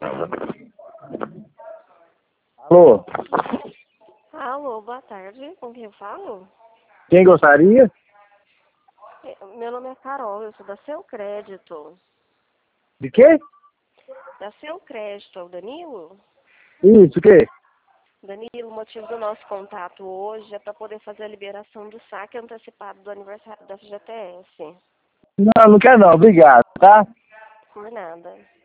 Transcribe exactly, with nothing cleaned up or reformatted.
Alô? Alô, boa tarde. Com quem eu falo? Quem gostaria? Meu nome é Carol, eu sou da Seu Crédito. De quê? Da Seu Crédito, é o Danilo? Isso, o quê? Danilo, o motivo do nosso contato hoje é para poder fazer a liberação do saque antecipado do aniversário da F G T S. Não, não quero não, obrigado, tá? Por nada.